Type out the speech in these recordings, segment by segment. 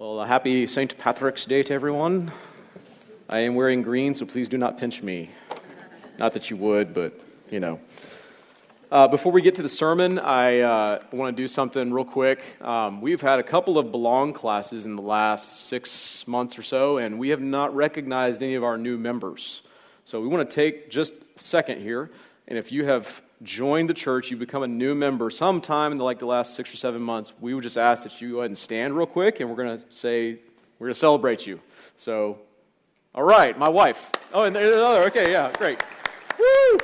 Well, a happy St. Patrick's Day to everyone. I am wearing green, so please do not pinch me. Not that you would, but, you know. Before we get to the sermon, I want to do something real quick. We've had a couple of Belong classes in the last 6 months or so, and we have not recognized any of our new members. So we want to take just a second here, and if you have joined the church, you've become a new member sometime in the last 6 or 7 months, we would just ask that you go ahead and stand real quick, and we're going to celebrate you. So, all right, my wife. Oh, and there's another. Okay, yeah, great. Woo!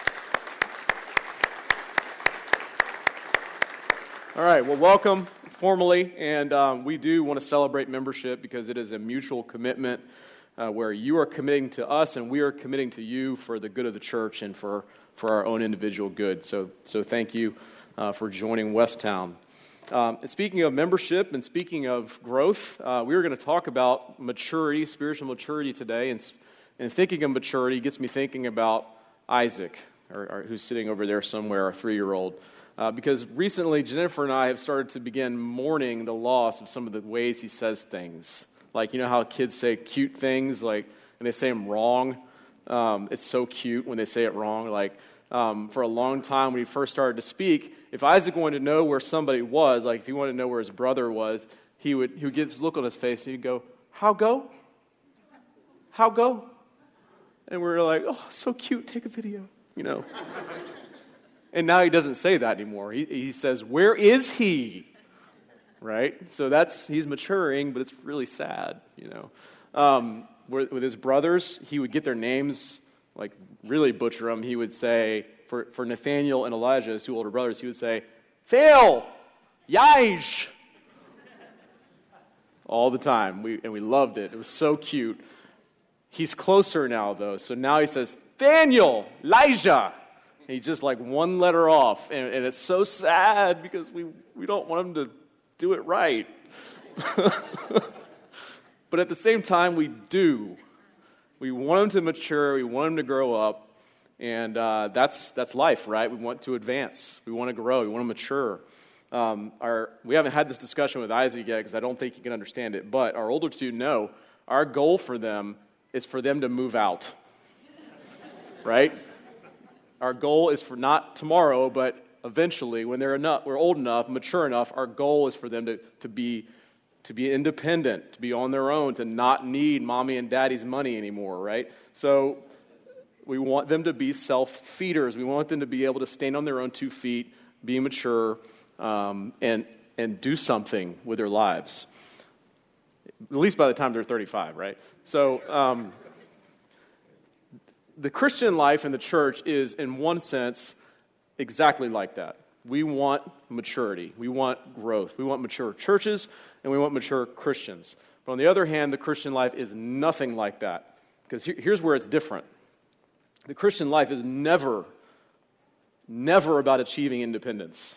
All right, well, welcome formally, and we do want to celebrate membership because it is a mutual commitment where you are committing to us and we are committing to you for the good of the church and for our own individual good. So thank you for joining Westtown. And speaking of membership and speaking of growth, we are going to talk about maturity, spiritual maturity today. And thinking of maturity gets me thinking about Isaac, or who's sitting over there somewhere, our 3-year-old. Because recently, Jennifer and I have started to begin mourning the loss of some of the ways he says things. Like, you know how kids say cute things, and they say them wrong? It's so cute when they say it wrong. For a long time, when he first started to speak, if Isaac wanted to know where somebody was, if he wanted to know where his brother was, he would get this look on his face, and he'd go, "How go? How go?" And we're like, "Oh, so cute, take a video," And now he doesn't say that anymore. He says, "Where is he?" Right? So he's maturing, but it's really sad, With his brothers, he would get their names, really butcher them. He would say, for Nathaniel and Elijah, his 2 older brothers, he would say, "Phil, Yaj," all the time. We loved it. It was so cute. He's closer now, though. So now he says, "Daniel, Elijah." And he's just one letter off. And it's so sad because we don't want him to do it right. But at the same time, we do. We want him to mature. We want him to grow up. And that's life, right? We want to advance. We want to grow. We want to mature. We haven't had this discussion with Isaac yet because I don't think he can understand it. But our older two know our goal for them is for them to move out. Right? Our goal is for not tomorrow, but eventually, when we're old enough, mature enough, our goal is for them to be independent, to be on their own, to not need mommy and daddy's money anymore, right? So we want them to be self-feeders. We want them to be able to stand on their own 2 feet, be mature, and do something with their lives. At least by the time they're 35, right? So the Christian life in the church is, in one sense, exactly like that. We want maturity. We want growth. We want mature churches, and we want mature Christians. But on the other hand, the Christian life is nothing like that. Because here's where it's different. The Christian life is never about achieving independence.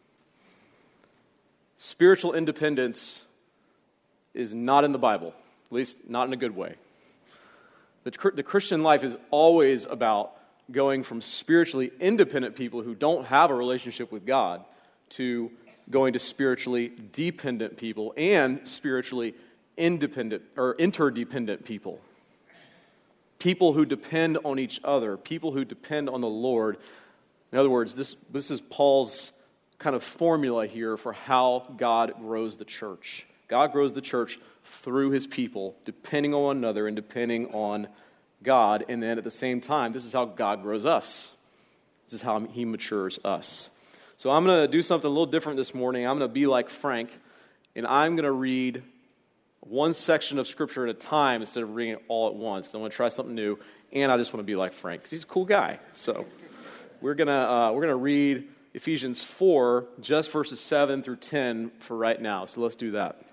Spiritual independence is not in the Bible, at least not in a good way. The Christian life is always about going from spiritually independent people who don't have a relationship with God to going to spiritually dependent people and spiritually independent or interdependent people. People who depend on each other, people who depend on the Lord. In other words, this is Paul's kind of formula here for how God grows the church. God grows the church through his people, depending on one another and depending on God. And then at the same time, this is how God grows us. This is how he matures us. So I'm going to do something a little different this morning. I'm going to be like Frank, and I'm going to read one section of Scripture at a time instead of reading it all at once, because I want to try something new, and I just want to be like Frank, because he's a cool guy. So we're gonna read Ephesians 4, just verses 7 through 10 for right now. So let's do that.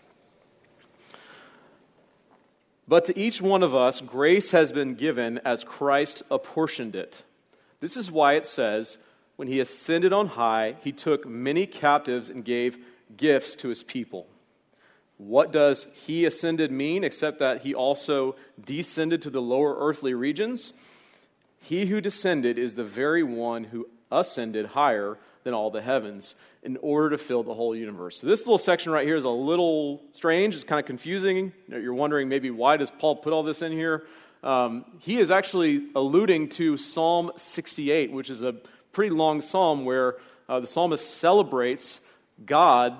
But to each one of us, grace has been given as Christ apportioned it. This is why it says, when he ascended on high, he took many captives and gave gifts to his people. What does he ascended mean, except that he also descended to the lower earthly regions? He who descended is the very one who ascended higher than all the heavens in order to fill the whole universe. So this little section right here is a little strange. It's kind of confusing. You're wondering maybe why does Paul put all this in here? He is actually alluding to Psalm 68, which is a pretty long psalm where the psalmist celebrates God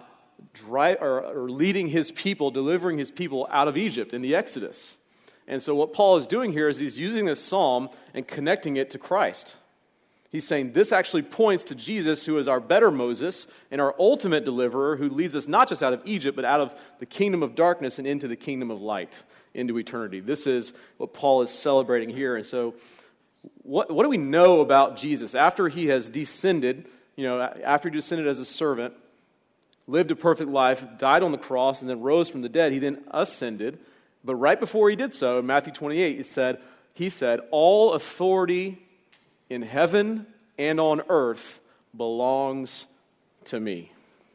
leading his people, delivering his people out of Egypt in the Exodus. And so what Paul is doing here is he's using this psalm and connecting it to Christ. He's saying this actually points to Jesus, who is our better Moses and our ultimate deliverer, who leads us not just out of Egypt, but out of the kingdom of darkness and into the kingdom of light, into eternity. This is what Paul is celebrating here. And so what do we know about Jesus? After he has descended, after he descended as a servant, lived a perfect life, died on the cross, and then rose from the dead, he then ascended. But right before he did so, in Matthew 28, he said, all authority in heaven and on earth belongs to me.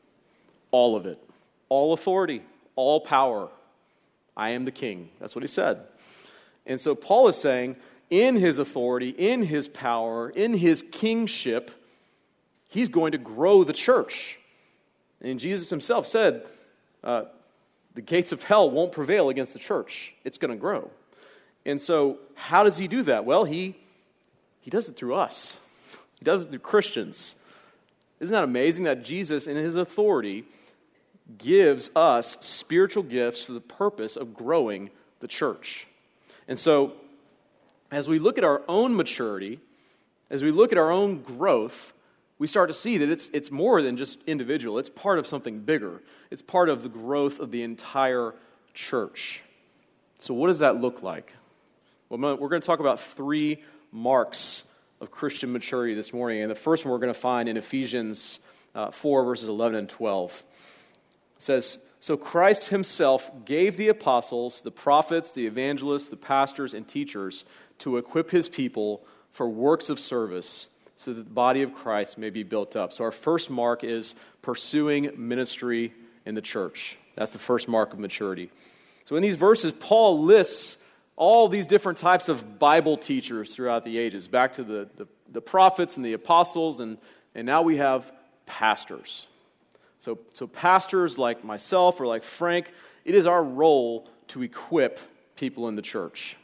All of it. All authority, all power. I am the king. That's what he said. And so Paul is saying, in his authority, in his power, in his kingship, he's going to grow the church. And Jesus himself said, the gates of hell won't prevail against the church. It's going to grow. And so how does he do that? Well, he does it through us. He does it through Christians. Isn't that amazing that Jesus, in his authority, gives us spiritual gifts for the purpose of growing the church? And so, as we look at our own maturity, as we look at our own growth, we start to see that it's more than just individual. It's part of something bigger. It's part of the growth of the entire church. So what does that look like? Well, we're going to talk about 3 marks of Christian maturity this morning. And the first one we're going to find in Ephesians 4, verses 11 and 12. It says, so Christ himself gave the apostles, the prophets, the evangelists, the pastors, and teachers to equip his people for works of service, so that the body of Christ may be built up. So our first mark is pursuing ministry in the church. That's the first mark of maturity. So in these verses, Paul lists all these different types of Bible teachers throughout the ages, back to the prophets and the apostles, and now we have pastors. So pastors like myself or like Frank, it is our role to equip people in the church.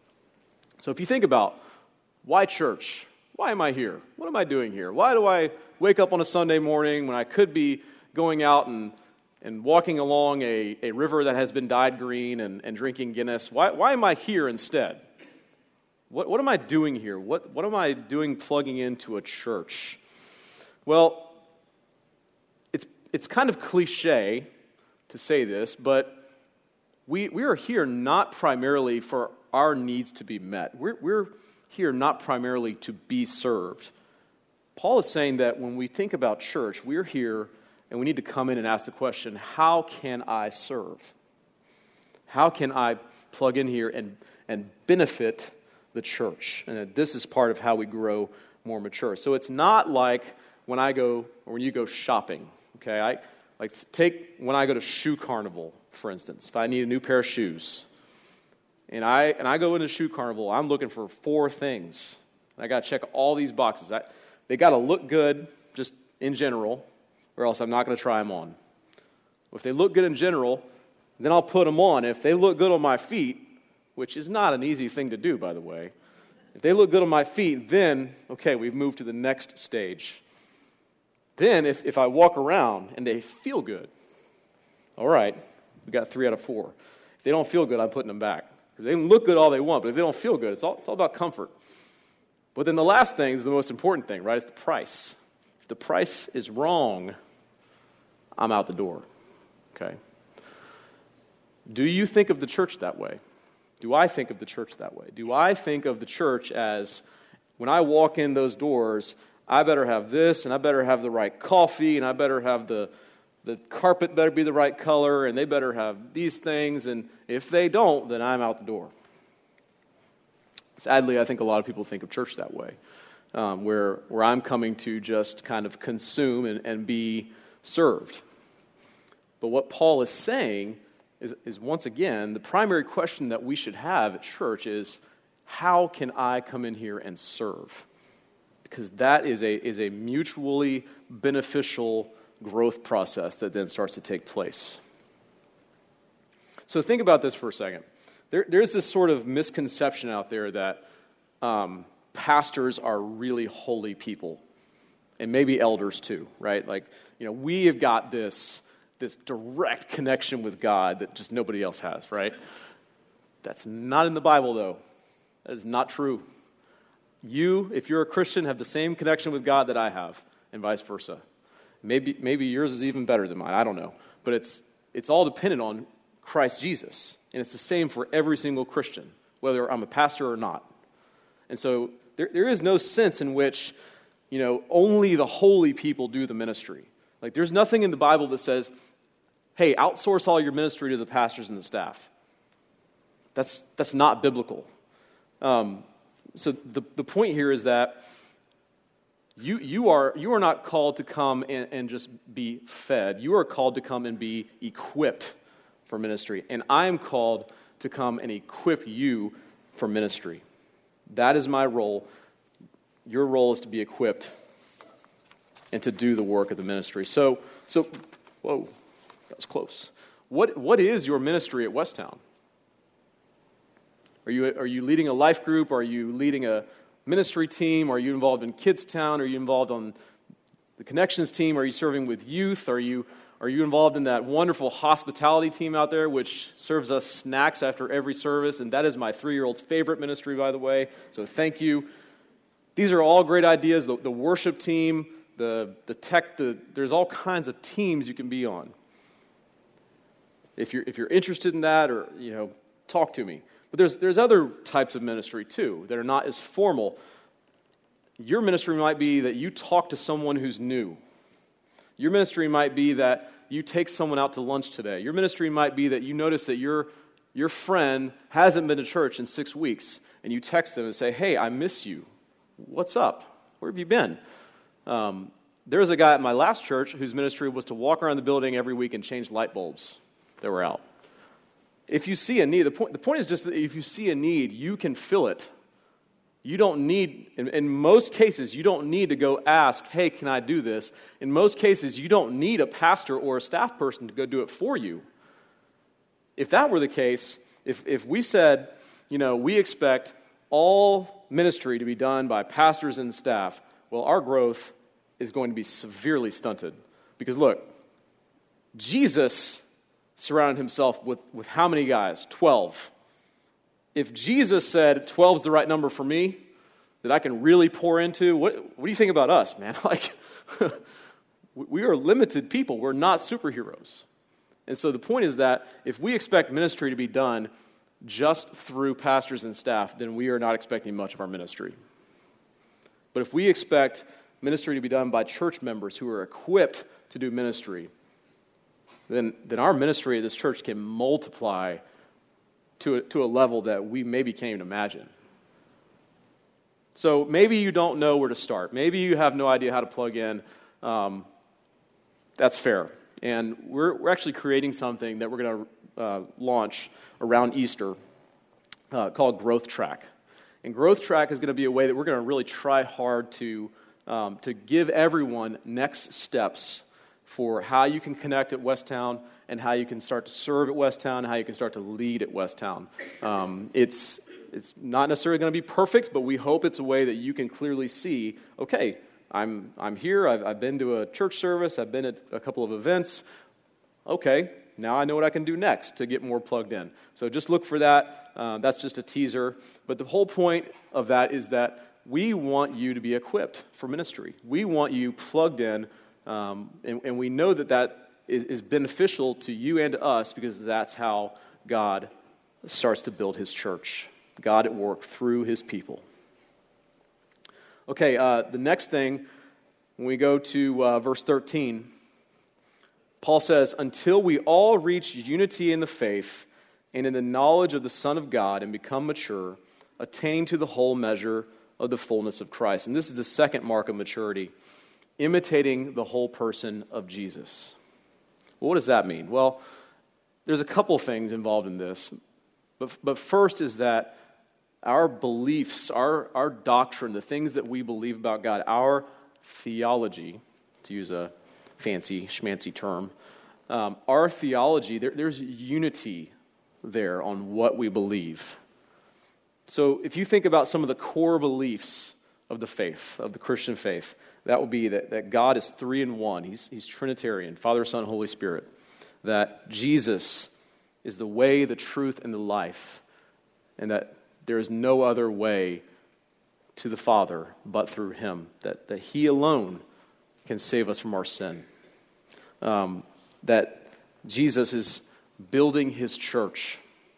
So if you think about why church? Why am I here? What am I doing here? Why do I wake up on a Sunday morning when I could be going out and walking along a river that has been dyed green and drinking Guinness? Why am I here instead? What am I doing here? What am I doing plugging into a church? Well, it's kind of cliche to say this, but we are here not primarily for our needs to be met. We're here not primarily to be served. Paul is saying that when we think about church, we're here and we need to come in and ask the question, how can I serve? How can I plug in here and benefit the church? And that this is part of how we grow more mature. So it's not like when you go shopping, okay? Take when I go to Shoe Carnival, for instance. If I need a new pair of shoes, and I go into Shoe Carnival, I'm looking for 4 things. I got to check all these boxes. They got to look good, just in general, or else I'm not going to try them on. If they look good in general, then I'll put them on. If they look good on my feet, which is not an easy thing to do, by the way, if they look good on my feet, then, okay, we've moved to the next stage. Then, if I walk around and they feel good, all right, we got 3 out of 4. If they don't feel good, I'm putting them back. Because they can look good all they want, but if they don't feel good, it's all about comfort. But then the last thing is the most important thing, right? It's the price. If the price is wrong, I'm out the door. Okay? Do you think of the church that way? Do I think of the church that way? Do I think of the church as, when I walk in those doors, I better have this, and I better have the right coffee, and I better have the carpet better be the right color, and they better have these things, and if they don't, then I'm out the door. Sadly, I think a lot of people think of church that way, where I'm coming to just kind of consume and be served. But what Paul is saying is once again, the primary question that we should have at church is, how can I come in here and serve? because that is a mutually beneficial growth process that then starts to take place. So think about this for a second. There's this sort of misconception out there that pastors are really holy people, and maybe elders too, right? Like, we have got this direct connection with God that just nobody else has, right? That's not in the Bible, though. That is not true. You, if you're a Christian, have the same connection with God that I have, and vice versa. Maybe yours is even better than mine. I don't know. But it's all dependent on Christ Jesus. And it's the same for every single Christian, whether I'm a pastor or not. And so there is no sense in which, only the holy people do the ministry. Like, there's nothing in the Bible that says, hey, outsource all your ministry to the pastors and the staff. That's not biblical. So the point here is that you are not called to come and just be fed. You are called to come and be equipped for ministry. And I am called to come and equip you for ministry. That is my role. Your role is to be equipped and to do the work of the ministry. So whoa, that was close. What is your ministry at Westtown? Are you leading a life group? Are you leading a ministry team? Are you involved in Kids Town? Are you involved on the Connections team? Are you serving with youth? Are you involved in that wonderful hospitality team out there, which serves us snacks after every service? And that is my 3-year-old's favorite ministry, by the way. So thank you. These are all great ideas. The worship team, the tech. There's all kinds of teams you can be on. If you're interested in that, or talk to me. But there's other types of ministry, too, that are not as formal. Your ministry might be that you talk to someone who's new. Your ministry might be that you take someone out to lunch today. Your ministry might be that you notice that your friend hasn't been to church in 6 weeks, and you text them and say, hey, I miss you. What's up? Where have you been? There was a guy at my last church whose ministry was to walk around the building every week and change light bulbs that were out. If you see a need, the point is just that if you see a need, you can fill it. You don't need, in most cases, you don't need to go ask, hey, can I do this? In most cases, you don't need a pastor or a staff person to go do it for you. If that were the case, if we said, we expect all ministry to be done by pastors and staff, well, our growth is going to be severely stunted. Because look, Jesus surrounded himself with how many guys? 12. If Jesus said 12 is the right number for me, that I can really pour into, what do you think about us, man? Like, we are limited people. We're not superheroes. And so the point is that if we expect ministry to be done just through pastors and staff, then we are not expecting much of our ministry. But if we expect ministry to be done by church members who are equipped to do ministry, then our ministry at this church can multiply to a level that we maybe can't even imagine. So maybe you don't know where to start. Maybe you have no idea how to plug in. That's fair. And we're actually creating something that we're going to launch around Easter called Growth Track. And Growth Track is going to be a way that we're going to really try hard to give everyone next steps for how you can connect at Westtown and how you can start to serve at Westtown and how you can start to lead at Westtown. It's not necessarily going to be perfect, but we hope it's a way that you can clearly see, okay, I'm here, I've been to a church service, I've been at a couple of events. Okay, now I know what I can do next to get more plugged in. So just look for that. That's just a teaser. But the whole point of that is that we want you to be equipped for ministry. We want you plugged in, and we know that is beneficial to you and to us because that's how God starts to build his church. God at work through his people. Okay, the next thing, when we go to verse 13, Paul says, until we all reach unity in the faith and in the knowledge of the Son of God and become mature, attain to the whole measure of the fullness of Christ. And this is the second mark of maturity, imitating the whole person of Jesus. Well, what does that mean? Well, there's a couple things involved in this. But first is that our beliefs, our doctrine, the things that we believe about God, our theology, to use a fancy schmancy term, our theology, there's unity there on what we believe. So if you think about some of the core beliefs of the faith, of the Christian faith, that would be that God is three in one. He's Trinitarian, Father, Son, Holy Spirit. That Jesus is the way, the truth, and the life. And that there is no other way to the Father but through Him. That He alone can save us from our sin. That Jesus is building His church.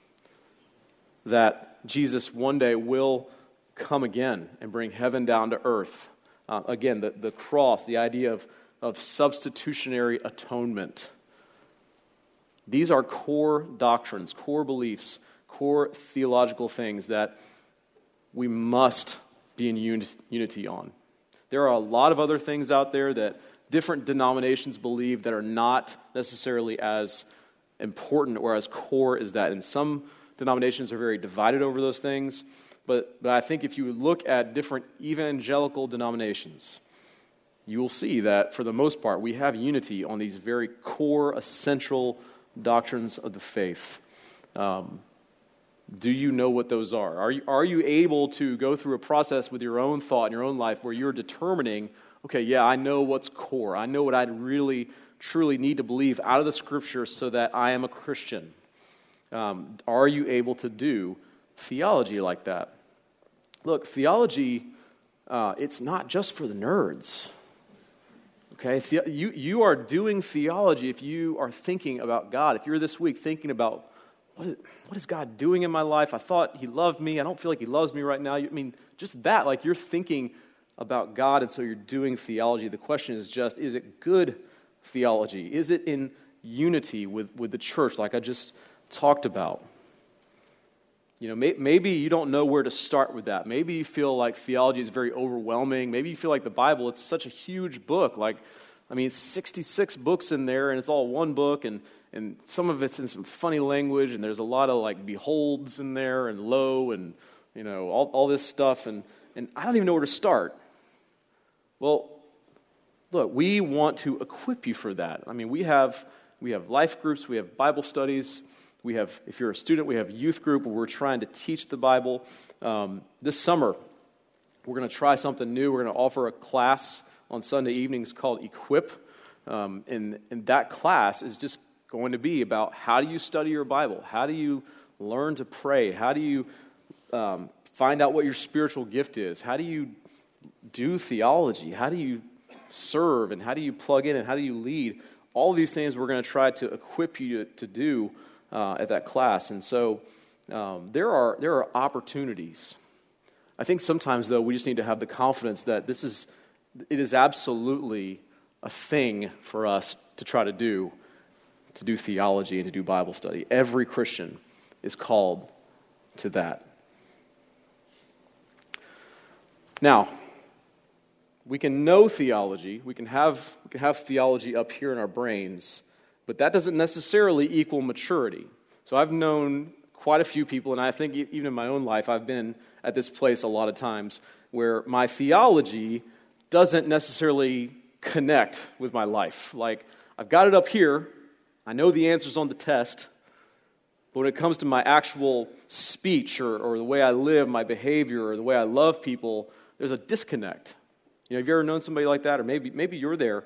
That Jesus one day will come again and bring heaven down to earth. Again, the cross, the idea of substitutionary atonement. These are core doctrines, core beliefs, core theological things that we must be in unity on. There are a lot of other things out there that different denominations believe that are not necessarily as important or as core as that. And some denominations are very divided over those things. But I think if you look at different evangelical denominations, you will see that for the most part we have unity on these very core, essential doctrines of the faith. Do you know what those are? Are you able to go through a process with your own thought in your own life where you're determining, okay, yeah, I know what's core. I know what I really, truly need to believe out of the Scripture so that I am a Christian. Are you able to do theology like that? Look, theology, it's not just for the nerds. Okay, you are doing theology if you are thinking about God. If you're this week thinking about, what is God doing in my life? I thought He loved me. I don't feel like He loves me right now. I mean, just that, like you're thinking about God, and so you're doing theology. The question is just, is it good theology? Is it in unity with the church, like I just talked about? You know, maybe you don't know where to start with that. Maybe you feel like theology is very overwhelming. Maybe you feel like the Bible, it's such a huge book. Like, I mean, it's 66 books in there, and it's all one book, and some of it's in some funny language, and there's a lot of, like, beholds in there, and lo, and, you know, all this stuff, and I don't even know where to start. Well, look, we want to equip you for that. I mean, we have life groups, we have Bible studies. We have, if you're a student, we have youth group where we're trying to teach the Bible. This summer, we're going to try something new. We're going to offer a class on Sunday evenings called Equip. And that class is just going to be about how do you study your Bible? How do you learn to pray? How do you find out what your spiritual gift is? How do you do theology? How do you serve? And how do you plug in? And how do you lead? All of these things we're going to try to equip you to do at that class. And so there are opportunities. I think sometimes, though, we just need to have the confidence that it is absolutely a thing for us to try to do theology and to do Bible study. Every Christian is called to that. Now, we can know theology, we can have theology up here in our brains, but that doesn't necessarily equal maturity. So I've known quite a few people, and I think even in my own life, I've been at this place a lot of times where my theology doesn't necessarily connect with my life. Like, I've got it up here, I know the answers on the test, but when it comes to my actual speech or the way I live, my behavior, or the way I love people, there's a disconnect. You know, have you ever known somebody like that? Or maybe you're there.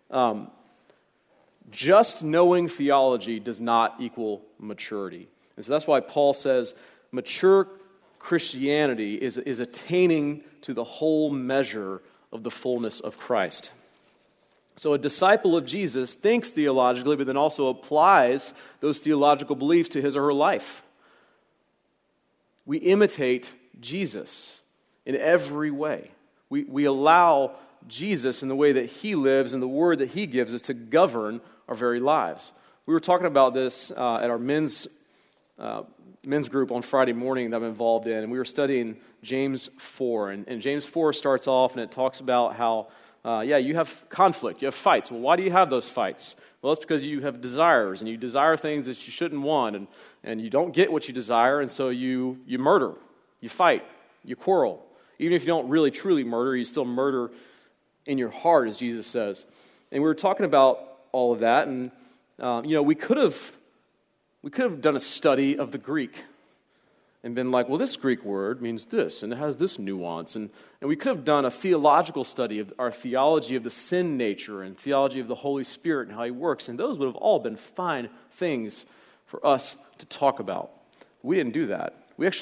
Just knowing theology does not equal maturity. And so that's why Paul says mature Christianity is attaining to the whole measure of the fullness of Christ. So a disciple of Jesus thinks theologically, but then also applies those theological beliefs to his or her life. We imitate Jesus in every way. We allow Jesus in the way that He lives and the word that He gives us to govern our very lives. We were talking about this at our men's group on Friday morning that I'm involved in, and we were studying James 4. And James 4 starts off, and it talks about how, you have conflict, you have fights. Well, why do you have those fights? Well, it's because you have desires, and you desire things that you shouldn't want, and you don't get what you desire, and so you murder. You fight. You quarrel. Even if you don't really truly murder, you still murder in your heart, as Jesus says. And we were talking about all of that, and we could have done a study of the Greek and been like, well, this Greek word means this, and it has this nuance. And we could have done a theological study of our theology of the sin nature and theology of the Holy Spirit and how he works, and those would have all been fine things for us to talk about. We didn't do that.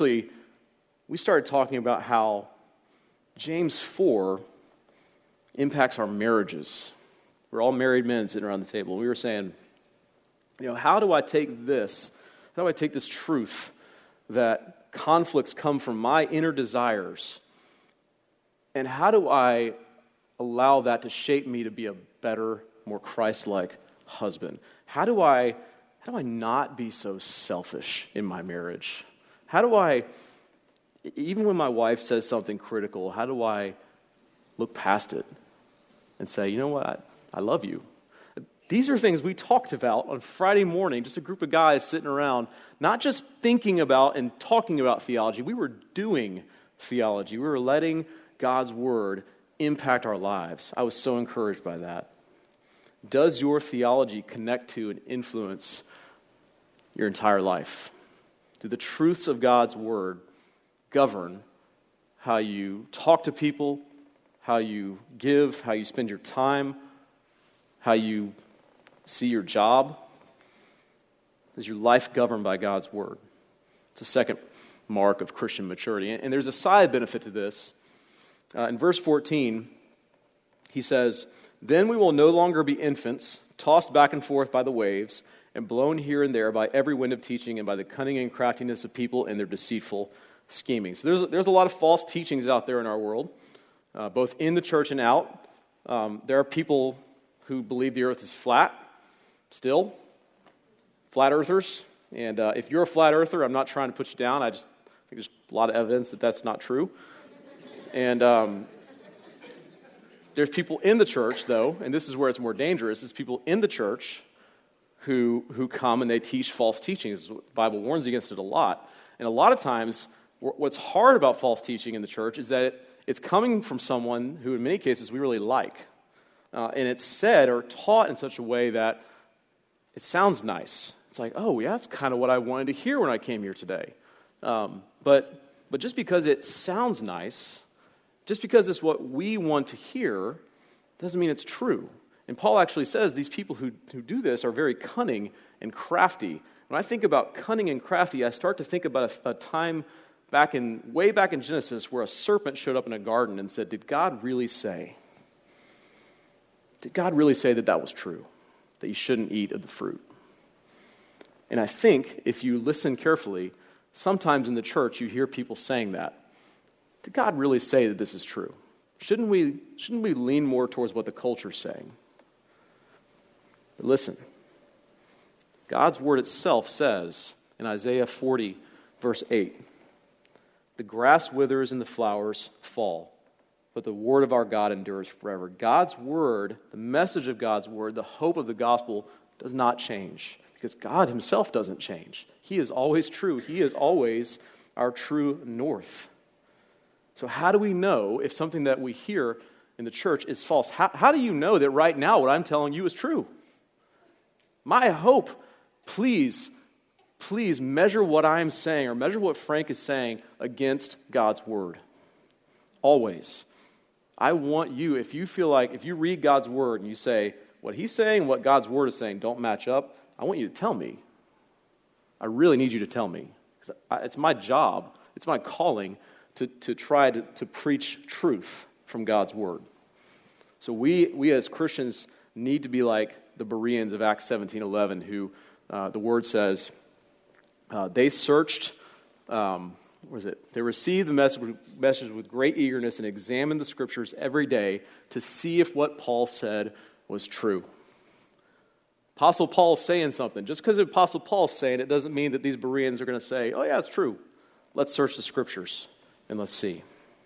We started talking about how James 4 impacts our marriages. We're all married men sitting around the table. We were saying, how do I take this truth that conflicts come from my inner desires, and how do I allow that to shape me to be a better, more Christ-like husband? How do I not be so selfish in my marriage? How do I, even when my wife says something critical, how do I look past it and say, you know what, I love you? These are things we talked about on Friday morning, just a group of guys sitting around, not just thinking about and talking about theology. We were doing theology. We were letting God's word impact our lives. I was so encouraged by that. Does your theology connect to and influence your entire life? Do the truths of God's word govern how you talk to people, how you give, how you spend your time, how you see your job? Is your life governed by God's word? It's a second mark of Christian maturity. And there's a side benefit to this. In verse 14, he says, "Then we will no longer be infants, tossed back and forth by the waves, and blown here and there by every wind of teaching and by the cunning and craftiness of people and their deceitful scheming." So there's a lot of false teachings out there in our world, both in the church and out. There are people who believe the earth is flat, still, flat earthers. And if you're a flat earther, I'm not trying to put you down. I just think there's a lot of evidence that that's not true. And there's people in the church, though, and this is where it's more dangerous, is people in the church who come and they teach false teachings. The Bible warns against it a lot. And a lot of times, what's hard about false teaching in the church is that it's coming from someone who, in many cases, we really like. And it's said or taught in such a way that it sounds nice. It's like, oh, yeah, that's kind of what I wanted to hear when I came here today. But just because it sounds nice, just because it's what we want to hear, doesn't mean it's true. And Paul actually says these people who do this are very cunning and crafty. When I think about cunning and crafty, I start to think about a time way back in Genesis where a serpent showed up in a garden and said, did God really say? Did God really say that was true? That you shouldn't eat of the fruit? And I think if you listen carefully, sometimes in the church you hear people saying that. Did God really say that this is true? Shouldn't we lean more towards what the culture's saying? But listen, God's word itself says in Isaiah 40, verse 8, "The grass withers and the flowers fall, but the word of our God endures forever." God's word, the message of God's word, the hope of the gospel does not change because God himself doesn't change. He is always true. He is always our true north. So how do we know if something that we hear in the church is false? How do you know that right now what I'm telling you is true? My hope, please measure what I'm saying or measure what Frank is saying against God's word. Always. I want you, if you read God's word and you say, what he's saying, what God's word is saying don't match up, I want you to tell me. I really need you to tell me. It's my job, it's my calling to try to preach truth from God's word. So we as Christians need to be like the Bereans of Acts 17:11, who the word says, they searched, they received the message with great eagerness and examined the scriptures every day to see if what Paul said was true. Apostle Paul's saying something. Just because Apostle Paul's saying it doesn't mean that these Bereans are going to say, oh yeah, it's true. Let's search the scriptures and let's see.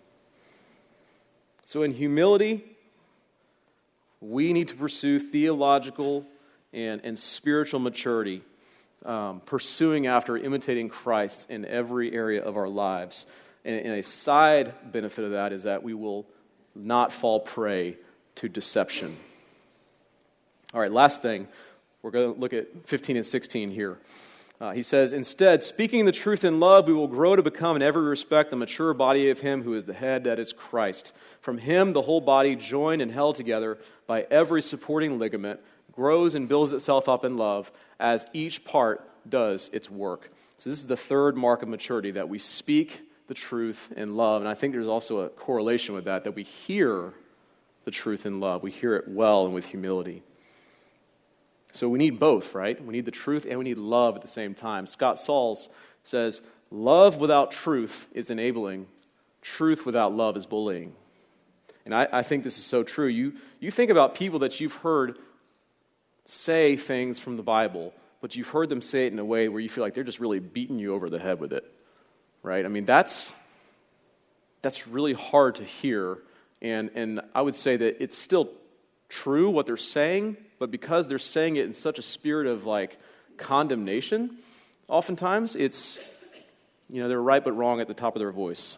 So in humility, we need to pursue theological and spiritual maturity, pursuing after imitating Christ in every area of our lives. And a side benefit of that is that we will not fall prey to deception. All right, last thing. We're going to look at 15 and 16 here. He says, instead, speaking the truth in love, we will grow to become in every respect the mature body of him who is the head, that is Christ. From him, the whole body, joined and held together by every supporting ligament, grows and builds itself up in love as each part does its work. So this is the third mark of maturity, that we speak the truth in love. And I think there's also a correlation with that we hear the truth in love. We hear it well and with humility. So we need both, right? We need the truth and we need love at the same time. Scott Sauls says, love without truth is enabling. Truth without love is bullying. And I think this is so true. You think about people that you've heard say things from the Bible, but you've heard them say it in a way where you feel like they're just really beating you over the head with it, right? I mean, that's really hard to hear. And I would say that it's still true what they're saying, but because they're saying it in such a spirit of like condemnation, oftentimes it's, they're right but wrong at the top of their voice.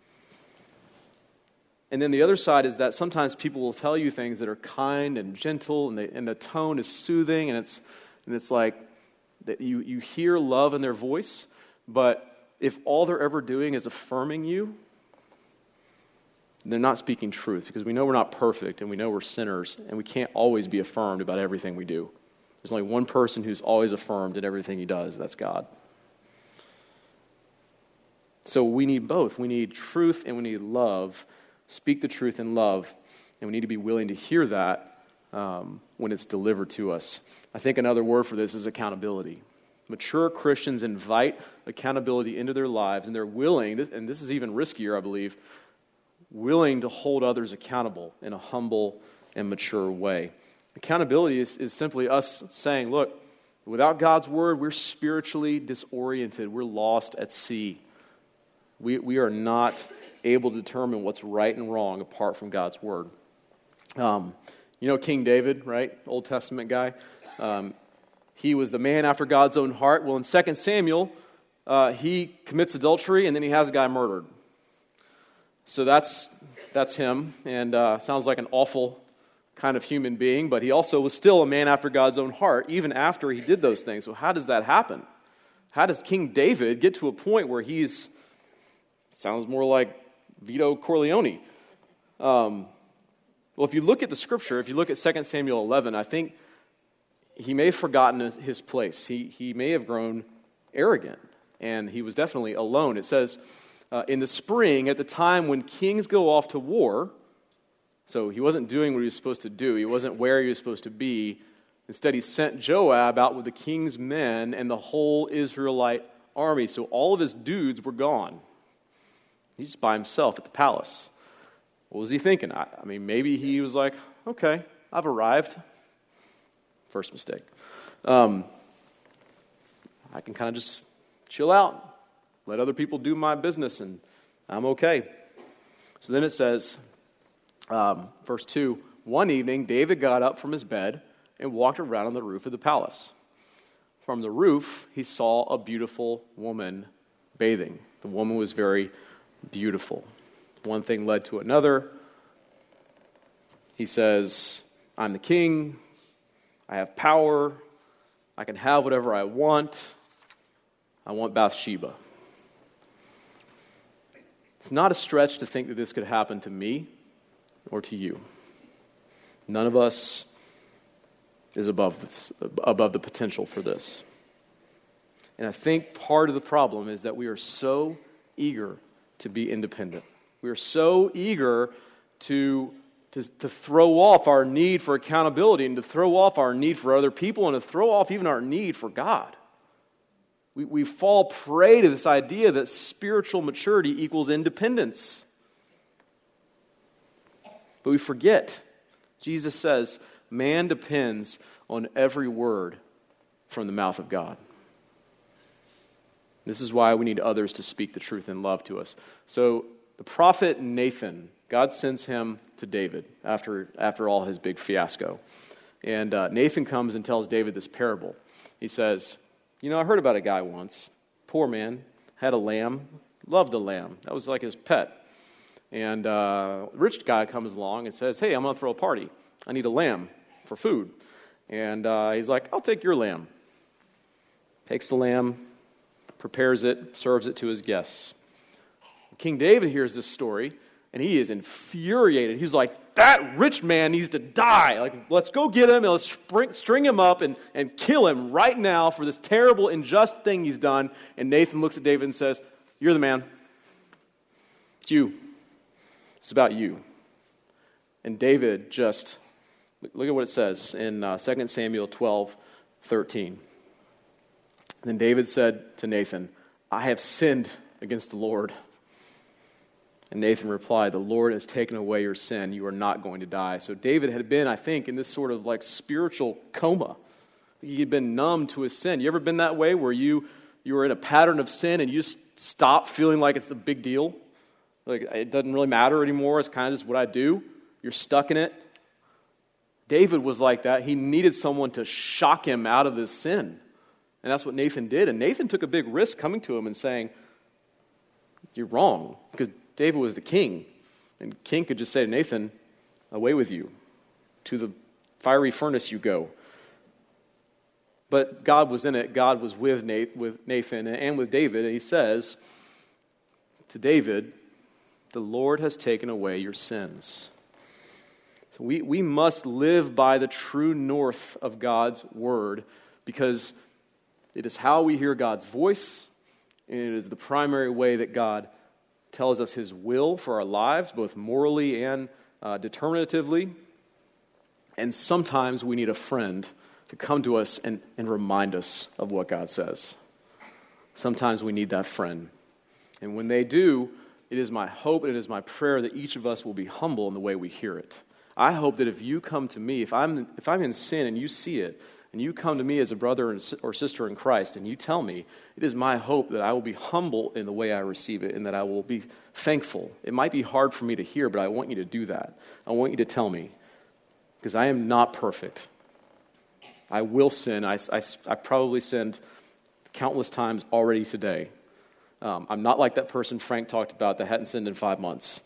And then the other side is that sometimes people will tell you things that are kind and gentle, and the tone is soothing, and it's like that you hear love in their voice, but if all they're ever doing is affirming you, they're not speaking truth, because we know we're not perfect and we know we're sinners and we can't always be affirmed about everything we do. There's only one person who's always affirmed in everything he does. That's God. So we need both. We need truth and we need love. Speak the truth in love, and we need to be willing to hear that when it's delivered to us. I think another word for this is accountability. Mature Christians invite accountability into their lives, and they're willing, and this is even riskier, I believe, willing to hold others accountable in a humble and mature way. Accountability is simply us saying, look, without God's word, we're spiritually disoriented. We're lost at sea. We are not able to determine what's right and wrong apart from God's word. King David, right? Old Testament guy. He was the man after God's own heart. Well, in 2 Samuel, he commits adultery and then he has a guy murdered. So that's him, and sounds like an awful kind of human being, but he also was still a man after God's own heart, even after he did those things. So how does that happen? How does King David get to a point where sounds more like Vito Corleone? Well, if you look at the scripture, if you look at 2 Samuel 11, I think he may have forgotten his place. He may have grown arrogant, and he was definitely alone. It says, in the spring, at the time when kings go off to war, so he wasn't doing what he was supposed to do. He wasn't where he was supposed to be. Instead, he sent Joab out with the king's men and the whole Israelite army. So all of his dudes were gone. He's just by himself at the palace. What was he thinking? I mean, maybe he was like, okay, I've arrived. First mistake. I can kind of just chill out. Let other people do my business, and I'm okay. So then it says, verse 2, one evening, David got up from his bed and walked around on the roof of the palace. From the roof, he saw a beautiful woman bathing. The woman was very beautiful. One thing led to another. He says, I'm the king. I have power. I can have whatever I want. I want Bathsheba. It's not a stretch to think that this could happen to me or to you. None of us is above the potential for this. And I think part of the problem is that we are so eager to be independent. We are so eager to throw off our need for accountability and to throw off our need for other people and to throw off even our need for God. We fall prey to this idea that spiritual maturity equals independence. But we forget. Jesus says, man depends on every word from the mouth of God. This is why we need others to speak the truth in love to us. So the prophet Nathan, God sends him to David after all his big fiasco. And Nathan comes and tells David this parable. He says, I heard about a guy once, poor man, had a lamb, Loved the lamb. That was like his pet. And a rich guy comes along and says, hey, I'm going to throw a party. I need a lamb for food. And he's like, I'll take your lamb. Takes the lamb, prepares it, serves it to his guests. King David hears this story, and he is infuriated. He's like, that rich man needs to die. Like, let's go get him, and let's string him up and kill him right now for this terrible, unjust thing he's done. And Nathan looks at David and says, you're the man. It's you. It's about you. And David just, look at what it says in 2 Samuel 12:13. Then David said to Nathan, I have sinned against the Lord. And Nathan replied, the Lord has taken away your sin. You are not going to die. So David had been, I think, in this sort of like spiritual coma. He had been numb to his sin. You ever been that way where you were in a pattern of sin and you just stop feeling like it's a big deal? Like, it doesn't really matter anymore. It's kind of just what I do. You're stuck in it. David was like that. He needed someone to shock him out of his sin. And that's what Nathan did. And Nathan took a big risk coming to him and saying, you're wrong. Because David was the king. And the king could just say to Nathan, away with you. To the fiery furnace you go. But God was in it. God was with Nathan and with David. And he says to David, the Lord has taken away your sins. So we must live by the true north of God's word, because it is how we hear God's voice, and it is the primary way that God tells us his will for our lives, both morally and determinatively. And sometimes we need a friend to come to us and remind us of what God says. Sometimes we need that friend. And when they do, it is my hope and it is my prayer that each of us will be humble in the way we hear it. I hope that if you come to me, if I'm in sin and you see it, and you come to me as a brother or sister in Christ and you tell me, it is my hope that I will be humble in the way I receive it and that I will be thankful. It might be hard for me to hear, but I want you to do that. I want you to tell me, because I am not perfect. I will sin. I probably sinned countless times already today. I'm not like that person Frank talked about that hadn't sinned in 5 months.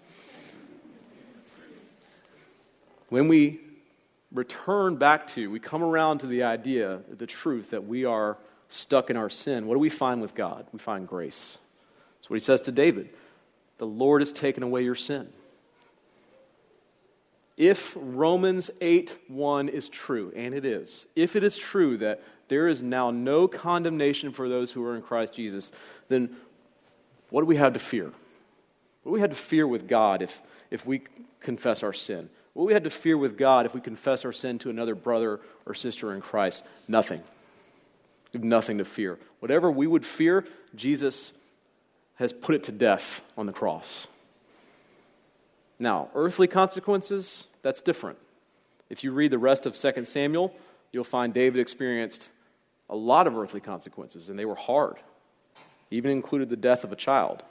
When we return back to, we come around to the idea, the truth that we are stuck in our sin, what do we find with God? We find grace. That's what he says to David. The Lord has taken away your sin. If Romans 8:1 is true, and it is, if it is true that there is now no condemnation for those who are in Christ Jesus, then what do we have to fear? What do we have to fear with God if we confess our sin? What do we have to fear with God if we confess our sin to another brother or sister in Christ? Nothing. We have nothing to fear. Whatever we would fear, Jesus has put it to death on the cross. Now, earthly consequences, that's different. If you read the rest of 2 Samuel, you'll find David experienced a lot of earthly consequences, and they were hard. Even included the death of a child.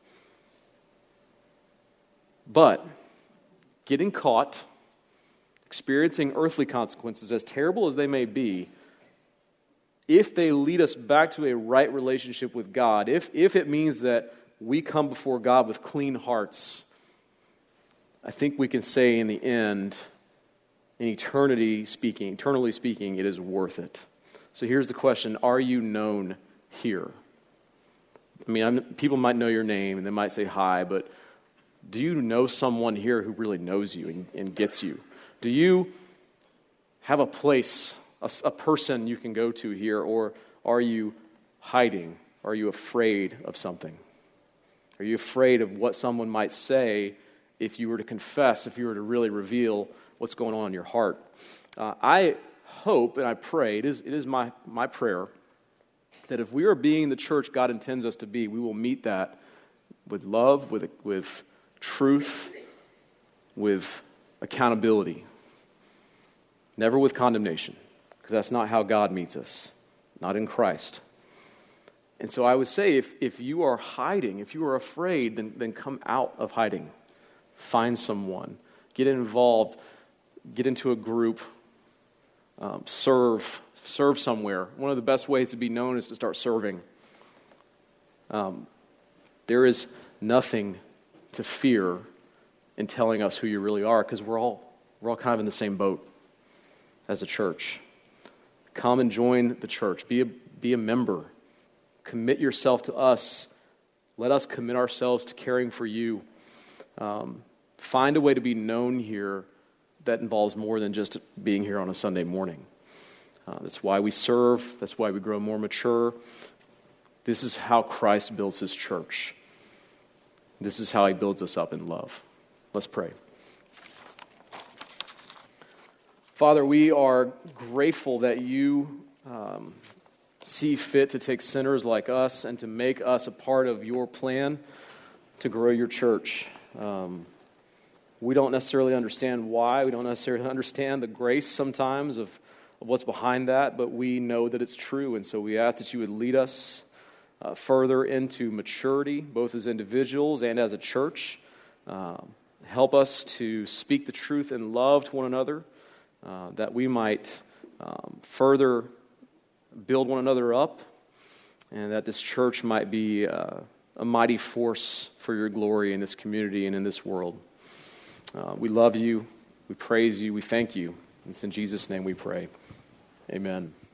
But getting caught, experiencing earthly consequences, as terrible as they may be, if they lead us back to a right relationship with God, if it means that we come before God with clean hearts, I think we can say in the end, eternally speaking, it is worth it. So here's the question, are you known here? I mean, people might know your name and they might say hi, but do you know someone here who really knows you and gets you? Do you have a place, a person you can go to here, or are you hiding? Are you afraid of something? Are you afraid of what someone might say if you were to confess, if you were to really reveal what's going on in your heart? I hope and I pray, it is my prayer, that if we are being the church God intends us to be, we will meet that with love, with truth, with accountability. Never with condemnation, because that's not how God meets us, not in Christ. And so I would say if you are hiding, if you are afraid, then come out of hiding. Find someone. Get involved. Get into a group. Serve somewhere. One of the best ways to be known is to start serving. There is nothing to fear in telling us who you really are, because we're all kind of in the same boat as a church. Come and join the church. Be a member. Commit yourself to us. Let us commit ourselves to caring for you. Find a way to be known here that involves more than just being here on a Sunday morning. That's why we serve. That's why we grow more mature. This is how Christ builds his church. This is how he builds us up in love. Let's pray. Father, we are grateful that you see fit to take sinners like us and to make us a part of your plan to grow your church. We don't necessarily understand why. We don't necessarily understand the grace sometimes of what's behind that, but we know that it's true, and so we ask that you would lead us further into maturity, both as individuals and as a church. Help us to speak the truth in love to one another, that we might further build one another up, and that this church might be a mighty force for your glory in this community and in this world. We love you, we praise you, we thank you. It's in Jesus' name we pray. Amen.